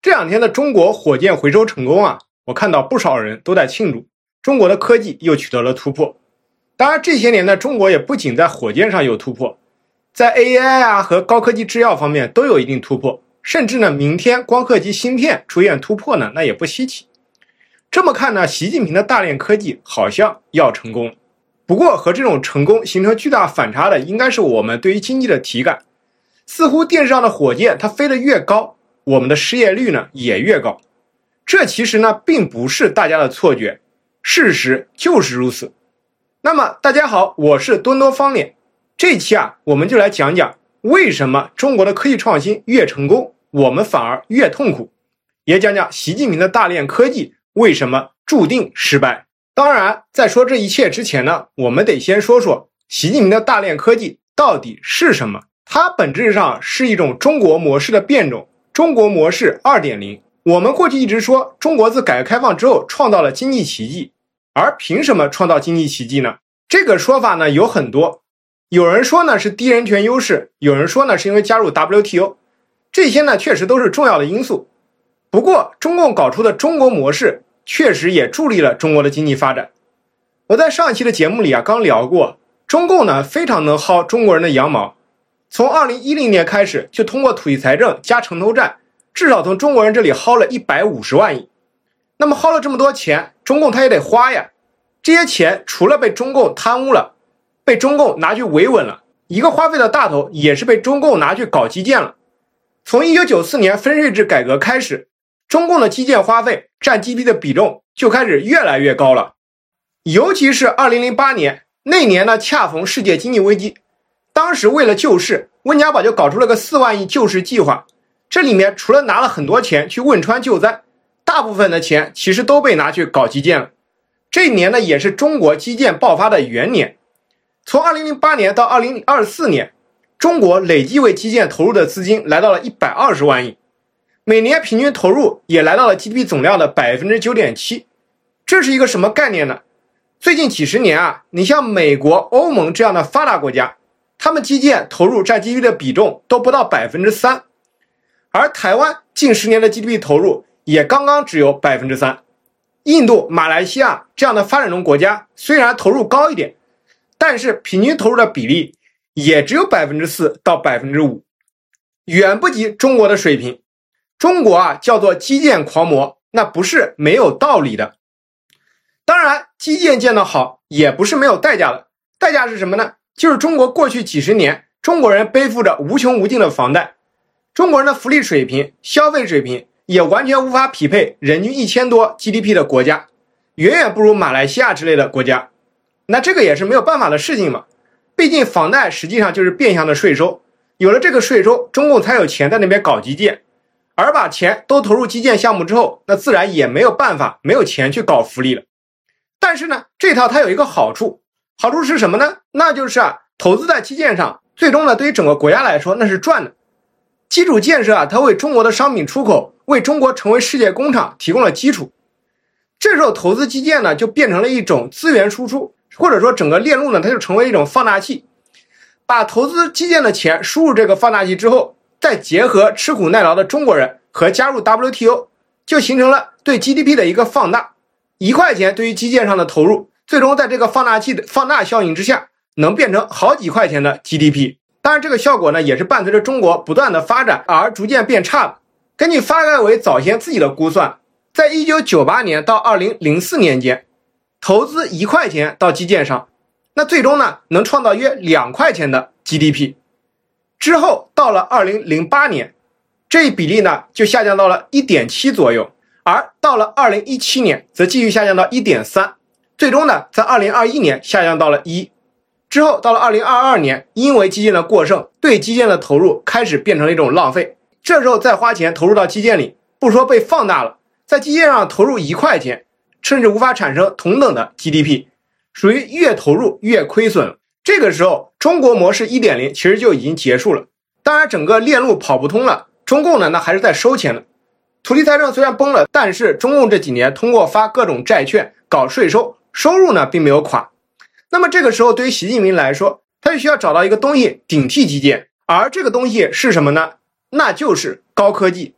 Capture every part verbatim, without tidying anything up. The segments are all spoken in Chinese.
这两天的中国火箭回收成功啊，我看到不少人都在庆祝，中国的科技又取得了突破。当然这些年呢，中国也不仅在火箭上有突破，在 A I 啊和高科技制药方面都有一定突破，甚至呢明天光刻机芯片出现突破呢，那也不稀奇。这么看呢，习近平的大链科技好像要成功了。不过和这种成功形成巨大反差的应该是我们对于经济的体感，似乎电视上的火箭它飞得越高，我们的失业率呢也越高。这其实呢并不是大家的错觉，事实就是如此。那么大家好，我是多多方脸。这期啊我们就来讲讲为什么中国的科技创新越成功我们反而越痛苦，也讲讲习近平的大链科技为什么注定失败。当然在说这一切之前呢，我们得先说说习近平的大链科技到底是什么。它本质上是一种中国模式的变种，中国模式 二点零。 我们过去一直说中国自改革开放之后创造了经济奇迹，而凭什么创造经济奇迹呢？这个说法呢有很多，有人说呢是低人权优势，有人说呢是因为加入 W T O， 这些呢确实都是重要的因素。不过中共搞出的中国模式确实也助力了中国的经济发展。我在上一期的节目里啊刚聊过，中共呢非常能薅中国人的羊毛，从二零一零年开始就通过土地财政加城投战，至少从中国人这里薅了一百五十万亿。那么薅了这么多钱，中共他也得花呀。这些钱除了被中共贪污了，被中共拿去维稳了，一个花费的大头也是被中共拿去搞基建了。从一九九四年分税制改革开始，中共的基建花费占 G D P 的比重就开始越来越高了。尤其是二零零八年，那年呢恰逢世界经济危机，当时为了救市，温家宝就搞出了个四万亿救市计划。这里面除了拿了很多钱去汶川救灾，大部分的钱其实都被拿去搞基建了。这一年呢也是中国基建爆发的元年。从二零零八年到二零二四年，中国累计为基建投入的资金来到了一百二十万亿，每年平均投入也来到了 G D P 总量的 百分之九点七。 这是一个什么概念呢？最近几十年啊，你像美国、欧盟这样的发达国家，他们基建投入占 G D P 的比重都不到 百分之三， 而台湾近十年的 G D P 投入也刚刚只有 百分之三。 印度、马来西亚这样的发展中国家虽然投入高一点，但是平均投入的比例也只有 百分之四 到 百分之五， 远不及中国的水平。中国啊叫做基建狂魔，那不是没有道理的。当然基建建得好也不是没有代价的，代价是什么呢？就是中国过去几十年中国人背负着无穷无尽的房贷，中国人的福利水平、消费水平也完全无法匹配人均一千多 G D P 的国家，远远不如马来西亚之类的国家。那这个也是没有办法的事情嘛，毕竟房贷实际上就是变相的税收，有了这个税收，中共才有钱在那边搞基建，而把钱都投入基建项目之后，那自然也没有办法没有钱去搞福利了。但是呢这套它有一个好处，好处是什么呢？那就是啊投资在基建上，最终呢对于整个国家来说那是赚的。基础建设啊它为中国的商品出口，为中国成为世界工厂提供了基础。这时候投资基建呢就变成了一种资源输出，或者说整个链路呢它就成为一种放大器，把投资基建的钱输入这个放大器之后，再结合吃苦耐劳的中国人和加入 W T O， 就形成了对 G D P 的一个放大。一块钱对于基建上的投入，最终在这个放大器的放大效应之下，能变成好几块钱的 G D P。 当然这个效果呢也是伴随着中国不断的发展而逐渐变差的。根据发改委早先自己的估算，在一九九八年到二零零四年间，投资一块钱到基建上，那最终呢能创造约两块钱的 G D P。 之后到了二零零八年，这一比例呢就下降到了 一点七 左右，而到了二零一七年则继续下降到 一点三， 最终呢在二零二一年下降到了一。之后到了二零二二年，因为基建的过剩，对基建的投入开始变成了一种浪费，这时候再花钱投入到基建里，不说被放大了，在基建上投入一块钱甚至无法产生同等的 G D P， 属于越投入越亏损了。这个时候中国模式 一点零 其实就已经结束了。当然整个链路跑不通了，中共呢那还是在收钱的。土地财政虽然崩了，但是中共这几年通过发各种债券搞税收，收入呢并没有垮。那么这个时候对于习近平来说，他就需要找到一个东西顶替基建，而这个东西是什么呢？那就是高科技。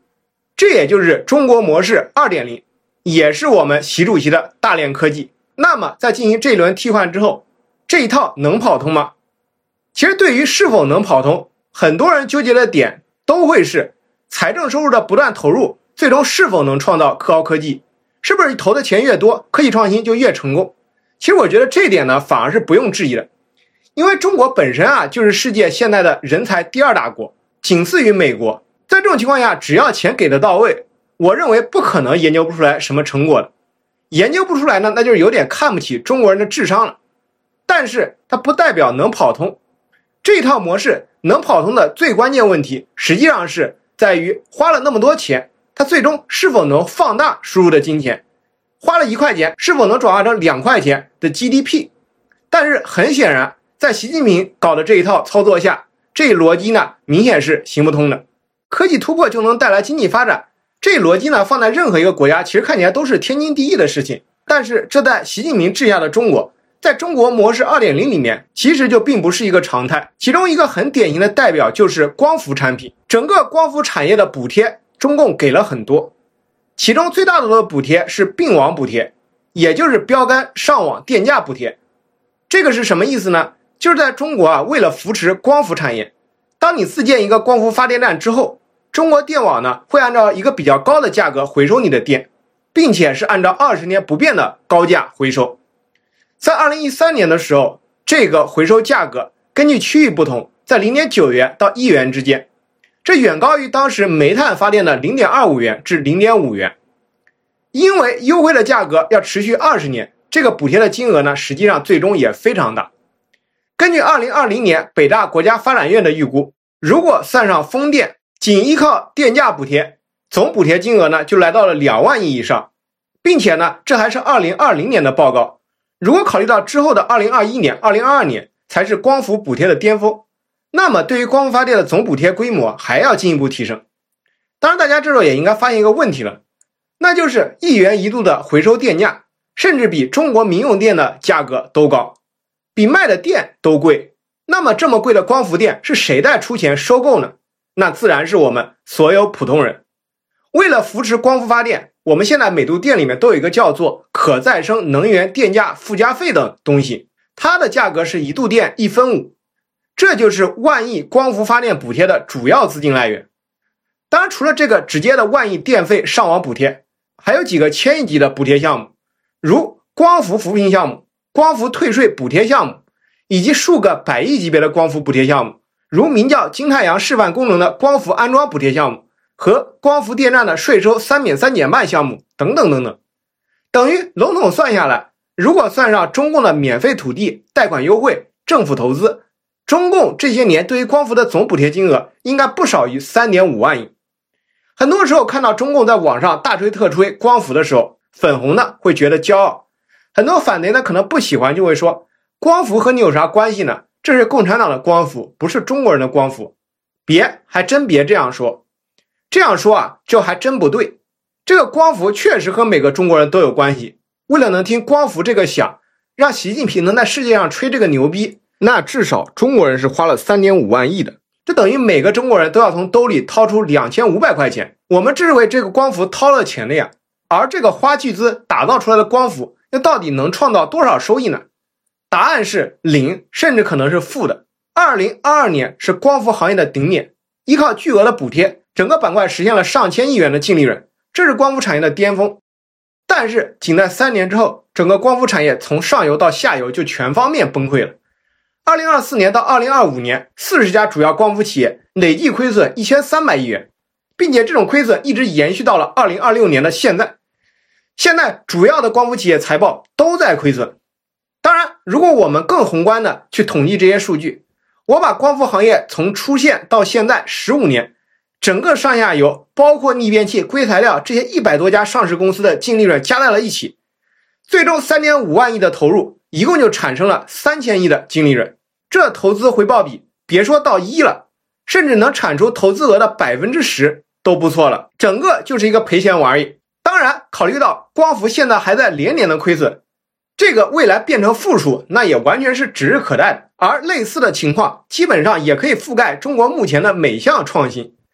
这也就是中国模式 二点零， 也是我们习主席的大炼科技。那么在进行这一轮替换之后，这一套能跑通吗？其实对于是否能跑通，很多人纠结的点都会是财政收入的不断投入，最终是否能创造高科技，是不是投的钱越多，科技创新就越成功？其实我觉得这一点呢，反而是不用质疑的，因为中国本身啊，就是世界现在的人才第二大国，仅次于美国。在这种情况下，只要钱给得到位，我认为不可能研究不出来什么成果的。研究不出来呢，那就是有点看不起中国人的智商了。但是它不代表能跑通，这套模式能跑通的最关键问题，实际上是在于花了那么多钱，它最终是否能放大输入的金钱，花了一块钱是否能转化成两块钱的 G D P。 但是很显然，在习近平搞的这一套操作下，这一逻辑呢明显是行不通的。科技突破就能带来经济发展，这一逻辑呢放在任何一个国家其实看起来都是天经地义的事情，但是这在习近平治下的中国，在中国模式 二点零 里面其实就并不是一个常态。其中一个很典型的代表就是光伏产品，整个光伏产业的补贴中共给了很多，其中最大的补贴是并网补贴，也就是标杆上网电价补贴。这个是什么意思呢？就是在中国啊，为了扶持光伏产业，当你自建一个光伏发电站之后，中国电网呢会按照一个比较高的价格回收你的电，并且是按照二十年不变的高价回收。在二零一三年的时候，这个回收价格根据区域不同，在 零点九元到一元之间，这远高于当时煤炭发电的 零点二五元至 零点五元。因为优惠的价格要持续二十年，这个补贴的金额呢实际上最终也非常大。根据二零二零年北大国家发展院的预估，如果算上风电，仅依靠电价补贴，总补贴金额呢就来到了两万亿以上，并且呢这还是二零二零年的报告。如果考虑到之后的二零二一年、二零二二年才是光伏补贴的巅峰，那么对于光伏发电的总补贴规模还要进一步提升。当然大家这时候也应该发现一个问题了，那就是一元一度的回收电价甚至比中国民用电的价格都高，比卖的电都贵。那么这么贵的光伏电是谁在出钱收购呢？那自然是我们所有普通人。为了扶持光伏发电，我们现在每度电里面都有一个叫做可再生能源电价附加费的东西，它的价格是一度电一分五，这就是万亿光伏发电补贴的主要资金来源。当然除了这个直接的万亿电费上网补贴，还有几个千亿级的补贴项目，如光伏扶贫项目、光伏退税补贴项目，以及数个百亿级别的光伏补贴项目，如名叫金太阳示范功能的光伏安装补贴项目和光伏电站的税收三免三减半项目等等等等。等于笼统算下来，如果算上中共的免费土地、贷款优惠、政府投资，中共这些年对于光伏的总补贴金额应该不少于 三点五万亿。很多时候看到中共在网上大吹特吹光伏的时候，粉红呢会觉得骄傲，很多反对呢可能不喜欢，就会说光伏和你有啥关系呢？这是共产党的光伏，不是中国人的光伏。别，还真别这样说，这样说啊就还真不对。这个光伏确实和每个中国人都有关系，为了能听光伏这个响，让习近平能在世界上吹这个牛逼，那至少中国人是花了 三点五万亿的，这等于每个中国人都要从兜里掏出两千五百块钱，我们这是为这个光伏掏了钱的呀。而这个花巨资打造出来的光伏，那到底能创造多少收益呢？答案是零，甚至可能是负的。二零二二年是光伏行业的顶点，依靠巨额的补贴，整个板块实现了上千亿元的净利润，这是光伏产业的巅峰。但是仅在三年之后，整个光伏产业从上游到下游就全方面崩溃了。二零二四年到二零二五年，四十家主要光伏企业累计亏损一千三百亿元，并且这种亏损一直延续到了二零二六年的现在。现在主要的光伏企业财报都在亏损。当然，如果我们更宏观的去统计这些数据，我把光伏行业从出现到现在十五年，整个上下游包括逆变器、硅材料这些一百多家上市公司的净利润加在了一起，最终 三点五万亿的投入，一共就产生了三千亿的净利润。这投资回报比别说到一了，甚至能产出投资额的 百分之十 都不错了，整个就是一个赔钱玩意。当然考虑到光伏现在还在连年的亏损，这个未来变成负数，那也完全是指日可待的。而类似的情况基本上也可以覆盖中国目前的每项创新。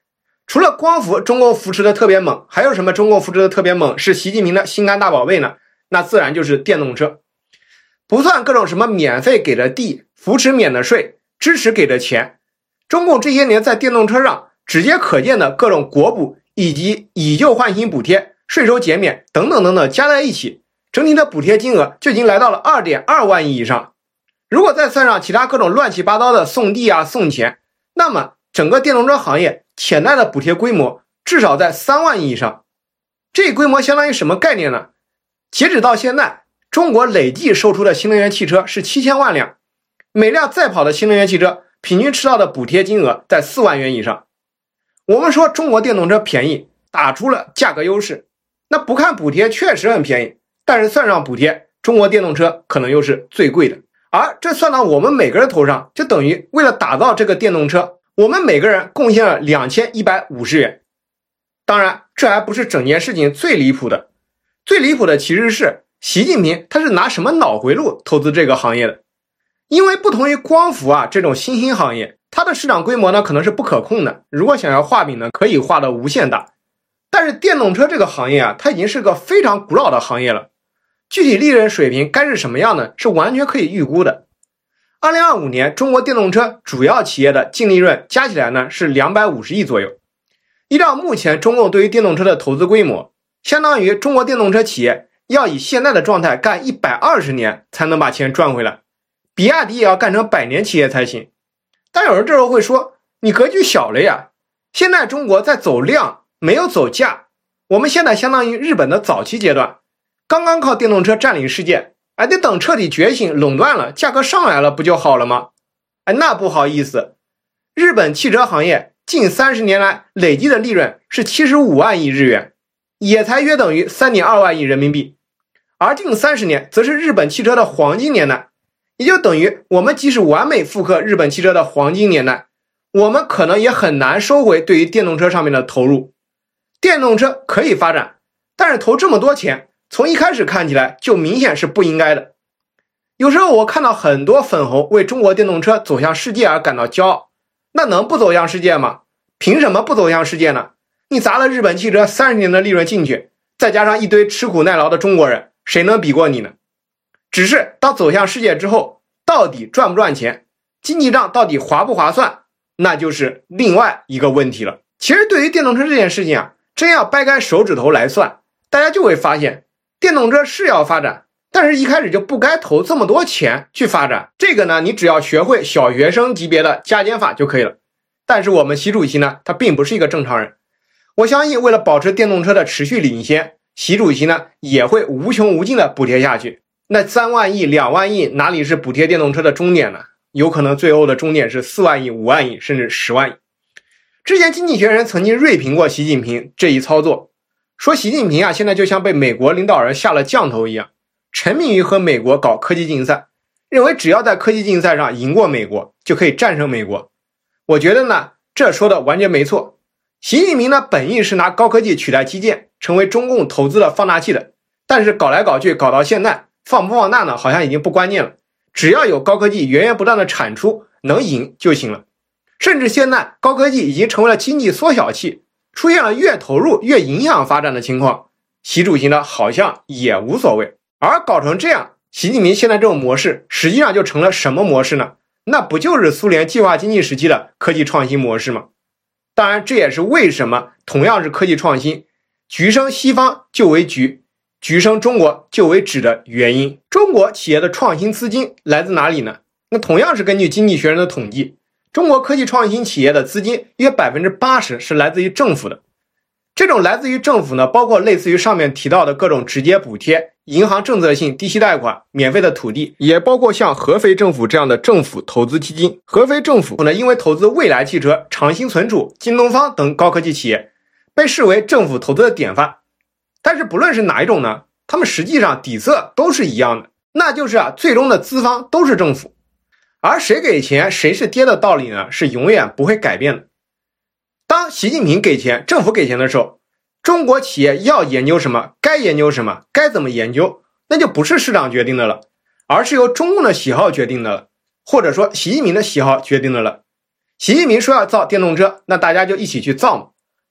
除了光伏，中共扶持的特别猛，还有什么中共扶持的特别猛是习近平的心肝大宝贝呢？那自然就是电动车。不算各种什么免费给的地、扶持免的税、支持给的钱，中共这些年在电动车上直接可见的各种国补以及以旧换新补贴、税收减免等等等等加在一起，整体的补贴金额就已经来到了 二点二万亿以上。如果再算上其他各种乱七八糟的送地啊、送钱，那么整个电动车行业潜在的补贴规模至少在三万亿以上。这规模相当于什么概念呢？截止到现在，中国累计售出的新能源汽车是七千万辆，每辆在跑的新能源汽车平均吃到的补贴金额在四万元以上。我们说中国电动车便宜，打出了价格优势，那不看补贴确实很便宜，但是算上补贴，中国电动车可能又是最贵的。而这算到我们每个人头上，就等于为了打造这个电动车，我们每个人贡献了两千一百五十元。当然，这还不是整件事情最离谱的，最离谱的其实是习近平他是拿什么脑回路投资这个行业的。因为不同于光伏啊这种新兴行业，它的市场规模呢可能是不可控的，如果想要画饼呢，可以画到无限大。但是电动车这个行业啊，它已经是个非常古老的行业了，具体利润水平该是什么样呢，是完全可以预估的。二零二五年中国电动车主要企业的净利润加起来呢是两百五十亿左右。依照目前中共对于电动车的投资规模，相当于中国电动车企业要以现在的状态干一百二十年才能把钱赚回来，比亚迪也要干成百年企业才行。但有人这时候会说，你格局小了呀，现在中国在走量，没有走价，我们现在相当于日本的早期阶段，刚刚靠电动车占领世界，哎，得等彻底觉醒垄断了，价格上来了不就好了吗？哎，那不好意思，日本汽车行业近三十年来累计的利润是七十五万亿日元，也才约等于 三点二万亿人民币。而近三十年则是日本汽车的黄金年代，也就等于我们即使完美复刻日本汽车的黄金年代，我们可能也很难收回对于电动车上面的投入。电动车可以发展，但是投这么多钱，从一开始看起来就明显是不应该的。有时候我看到很多粉红为中国电动车走向世界而感到骄傲，那能不走向世界吗？凭什么不走向世界呢？你砸了日本汽车三十年的利润进去，再加上一堆吃苦耐劳的中国人，谁能比过你呢？只是当走向世界之后，到底赚不赚钱，经济账到底划不划算，那就是另外一个问题了。其实对于电动车这件事情啊，真要掰开手指头来算，大家就会发现，电动车是要发展，但是一开始就不该投这么多钱去发展。这个呢，你只要学会小学生级别的加减法就可以了。但是我们习主席呢，他并不是一个正常人。我相信为了保持电动车的持续领先，习主席呢也会无穷无尽的补贴下去。那三万亿、两万亿哪里是补贴电动车的终点呢？有可能最后的终点是四万亿、五万亿，甚至十万亿。之前经济学人曾经锐评过习近平这一操作，说习近平啊现在就像被美国领导人下了降头一样，沉迷于和美国搞科技竞赛，认为只要在科技竞赛上赢过美国，就可以战胜美国。我觉得呢，这说的完全没错。习近平呢本意是拿高科技取代基建，成为中共投资的放大器的，但是搞来搞去搞到现在，放不放大呢好像已经不关键了，只要有高科技源源不断的产出，能赢就行了。甚至现在高科技已经成为了经济缩小器，出现了越投入越影响发展的情况，习主席呢好像也无所谓。而搞成这样，习近平现在这种模式实际上就成了什么模式呢？那不就是苏联计划经济时期的科技创新模式吗？当然这也是为什么同样是科技创新，橘生西方就为橘，橘生中国就为枳的原因。中国企业的创新资金来自哪里呢？那同样是根据经济学人的统计，中国科技创新企业的资金约 百分之八十 是来自于政府的。这种来自于政府呢，包括类似于上面提到的各种直接补贴、银行政策性低息贷款、免费的土地，也包括像合肥政府这样的政府投资基金。合肥政府呢，因为投资蔚来汽车、长兴存储、京东方等高科技企业，被视为政府投资的典范。但是不论是哪一种呢，他们实际上底色都是一样的，那就是啊，最终的资方都是政府。而谁给钱谁是爹的道理呢，是永远不会改变的。当习近平给钱，政府给钱的时候，中国企业要研究什么，该研究什么，该怎么研究，那就不是市场决定的了，而是由中共的喜好决定的了，或者说习近平的喜好决定的了。习近平说要造电动车，那大家就一起去造嘛。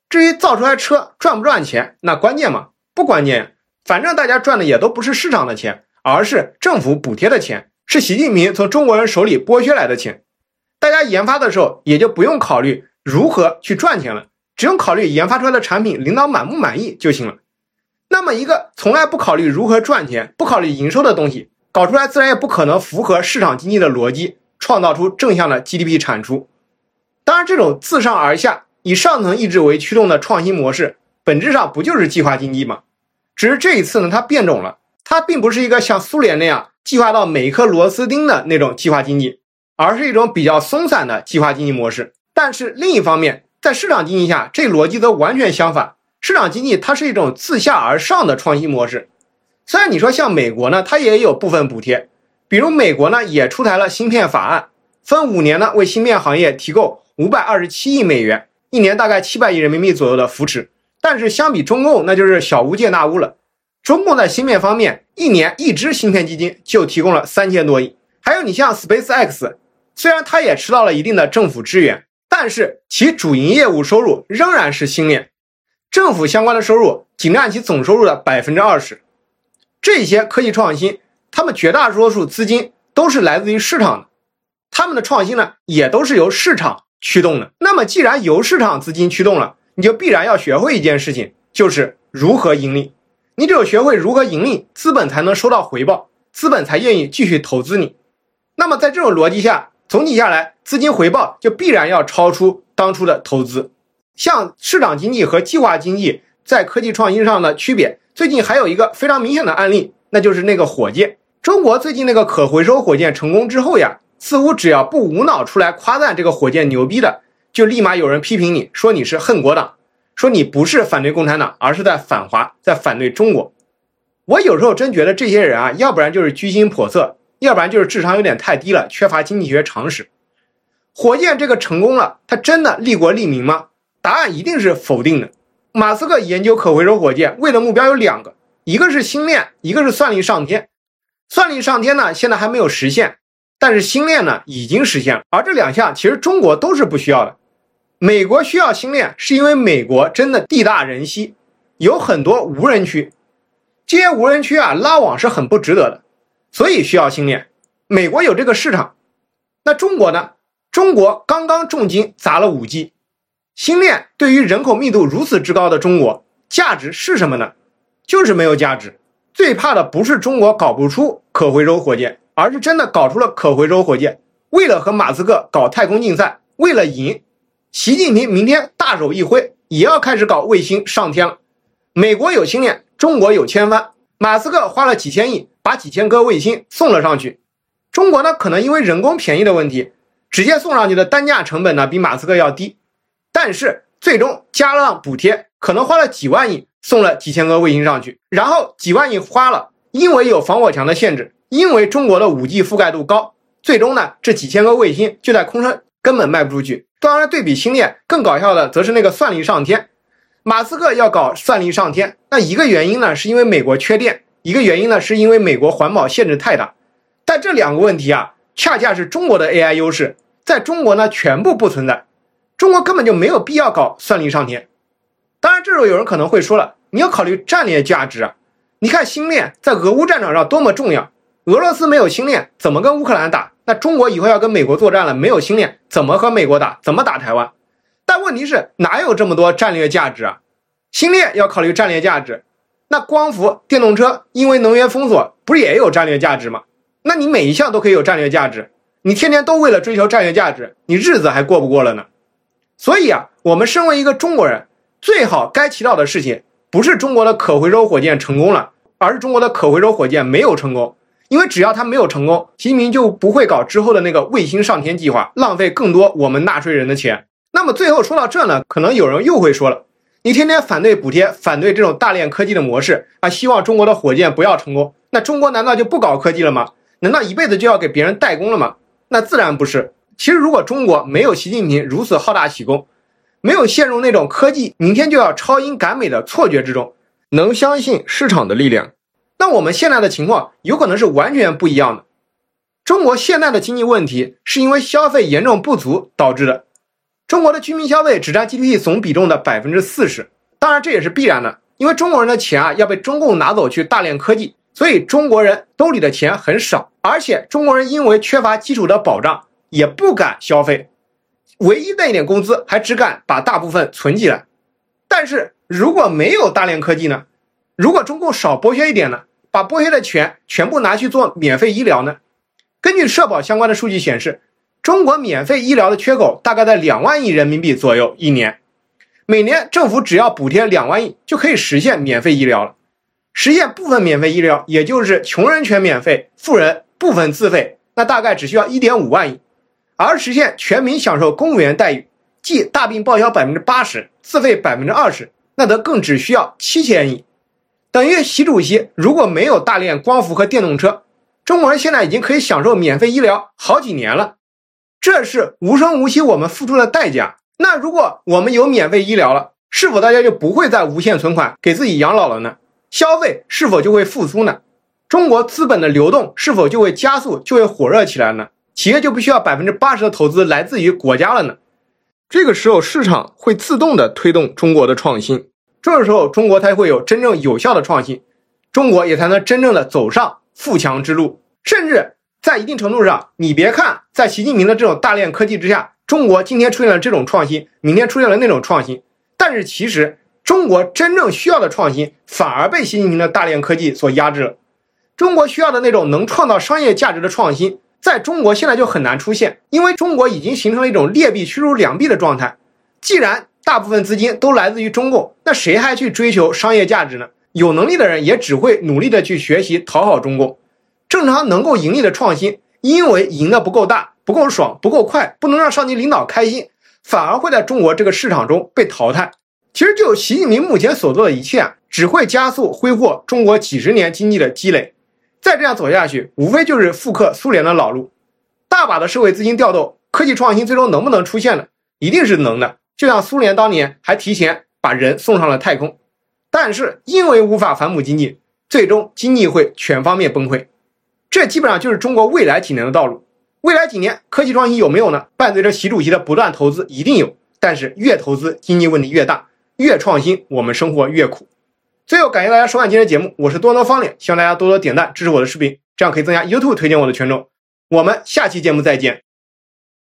至于造出来车赚不赚钱，那关键嘛？不关键，反正大家赚的也都不是市场的钱，而是政府补贴的钱，是习近平从中国人手里剥削来的钱。大家研发的时候也就不用考虑如何去赚钱了，只用考虑研发出来的产品领导满不满意就行了。那么一个从来不考虑如何赚钱，不考虑营收的东西，搞出来自然也不可能符合市场经济的逻辑，创造出正向的 G D P 产出。当然，这种自上而下以上层意志为驱动的创新模式，本质上不就是计划经济吗？只是这一次呢，它变种了，它并不是一个像苏联那样计划到每一颗螺丝钉的那种计划经济，而是一种比较松散的计划经济模式。但是另一方面，在市场经济下，这逻辑则完全相反。市场经济它是一种自下而上的创新模式。虽然你说像美国呢，它也有部分补贴，比如美国呢也出台了芯片法案，分五年呢为芯片行业提供五百二十七亿美元，一年大概七百亿人民币左右的扶持。但是相比中共，那就是小巫见大巫了。中共在芯片方面，一年一支芯片基金就提供了三千多亿。还有你像 SpaceX， 虽然它也吃到了一定的政府支援，但是其主营业务收入仍然是星链，政府相关的收入仅占其总收入的 百分之二十。 这些科技创新，他们绝大多数资金都是来自于市场的，他们的创新呢也都是由市场驱动的。那么既然由市场资金驱动了，你就必然要学会一件事情，就是如何盈利。你只有学会如何盈利，资本才能收到回报，资本才愿意继续投资你。那么在这种逻辑下，总体下来，资金回报就必然要超出当初的投资。像市场经济和计划经济在科技创新上的区别，最近还有一个非常明显的案例，那就是那个火箭。中国最近那个可回收火箭成功之后呀，似乎只要不无脑出来夸赞这个火箭牛逼的，就立马有人批评你，说你是恨国党，说你不是反对共产党，而是在反华，在反对中国。我有时候真觉得这些人啊，要不然就是居心叵测，要不然就是智商有点太低了，缺乏经济学常识。火箭这个成功了，它真的利国利民吗？答案一定是否定的。马斯克研究可回收火箭，为的目标有两个，一个是星链，一个是算力上天。算力上天呢，现在还没有实现，但是星链呢，已经实现了。而这两项其实中国都是不需要的。美国需要星链，是因为美国真的地大人稀，有很多无人区，这些无人区啊，拉网是很不值得的，所以需要星链。美国有这个市场。那中国呢？中国刚刚重金砸了 五 G， 星链对于人口密度如此之高的中国，价值是什么呢？就是没有价值。最怕的不是中国搞不出可回收火箭，而是真的搞出了可回收火箭，为了和马斯克搞太空竞赛，为了赢，习近平明天大手一挥，也要开始搞卫星上天了。美国有星链，中国有千帆，马斯克花了几千亿把几千颗卫星送了上去。中国呢，可能因为人工便宜的问题，直接送上去的单价成本呢比马斯克要低，但是最终加上补贴，可能花了几万亿送了几千颗卫星上去，然后几万亿花了，因为有防火墙的限制，因为中国的 五 G 覆盖度高，最终呢这几千颗卫星就在空中根本卖不出去。当然对比星链更搞笑的则是那个算力上天。马斯克要搞算力上天，那一个原因呢是因为美国缺电，一个原因呢是因为美国环保限制太大。但这两个问题啊，恰恰是中国的 A I 优势，在中国呢全部不存在，中国根本就没有必要搞算力上天。当然这时候有人可能会说了，你要考虑战略价值啊，你看星链在俄乌战场上多么重要，俄罗斯没有星链怎么跟乌克兰打？那中国以后要跟美国作战了，没有星链怎么和美国打？怎么打台湾？但问题是哪有这么多战略价值啊？星链要考虑战略价值，那光伏电动车因为能源封锁不是也有战略价值吗？那你每一项都可以有战略价值，你天天都为了追求战略价值，你日子还过不过了呢？所以啊，我们身为一个中国人，最好该祈祷的事情不是中国的可回收火箭成功了，而是中国的可回收火箭没有成功。因为只要它没有成功，习近平就不会搞之后的那个卫星上天计划，浪费更多我们纳税人的钱。那么最后说到这呢，可能有人又会说了，你天天反对补贴，反对这种大炼科技的模式啊，希望中国的火箭不要成功，那中国难道就不搞科技了吗？难道一辈子就要给别人代工了吗？那自然不是。其实如果中国没有习近平如此好大喜功，没有陷入那种科技明天就要超英赶美的错觉之中，能相信市场的力量，那我们现在的情况有可能是完全不一样的。中国现在的经济问题是因为消费严重不足导致的， 中国的居民消费只占 G D P 总比重的 百分之四十， 当然这也是必然的，因为中国人的钱啊要被中共拿走去大炼科技，所以中国人兜里的钱很少，而且中国人因为缺乏基础的保障，也不敢消费，唯一那一点工资还只敢把大部分存起来。但是如果没有大炼科技呢？如果中共少剥削一点呢？把剥削的钱全部拿去做免费医疗呢？根据社保相关的数据显示，中国免费医疗的缺口大概在两万亿人民币左右一年，每年政府只要补贴两万亿就可以实现免费医疗了。实现部分免费医疗，也就是穷人全免费，富人部分自费，那大概只需要 一点五万亿。而实现全民享受公务员待遇，即大病报销 百分之八十， 自费 百分之二十， 那则更只需要七千亿。等于习主席如果没有大炼光伏和电动车，中国人现在已经可以享受免费医疗好几年了。这是无声无息我们付出的代价。那如果我们有免费医疗了，是否大家就不会再无限存款给自己养老了呢？消费是否就会复苏呢？中国资本的流动是否就会加速，就会火热起来呢？企业就不需要 百分之八十 的投资来自于国家了呢？这个时候市场会自动的推动中国的创新，这个时候中国才会有真正有效的创新，中国也才能真正的走上富强之路。甚至在一定程度上，你别看在习近平的这种大炼科技之下，中国今天出现了这种创新，明天出现了那种创新，但是其实中国真正需要的创新反而被习近平的大炼科技所压制了。中国需要的那种能创造商业价值的创新，在中国现在就很难出现，因为中国已经形成了一种劣币驱逐良币的状态。既然大部分资金都来自于中共，那谁还去追求商业价值呢？有能力的人也只会努力的去学习讨好中共。正常能够盈利的创新，因为赢得不够大，不够爽，不够快，不能让上级领导开心，反而会在中国这个市场中被淘汰。其实就习近平目前所做的一切啊，只会加速挥霍中国几十年经济的积累。再这样走下去，无非就是复刻苏联的老路。大把的社会资金调动，科技创新最终能不能出现呢？一定是能的。就像苏联当年还提前把人送上了太空，但是因为无法反哺经济，最终经济会全方面崩溃。这基本上就是中国未来几年的道路。未来几年科技创新有没有呢？伴随着习主席的不断投资一定有，但是越投资经济问题越大，越创新我们生活越苦。最后感谢大家收看今天的节目，我是多多方脸，希望大家多多点赞支持我的视频，这样可以增加 YouTube 推荐我的权重。我们下期节目再见。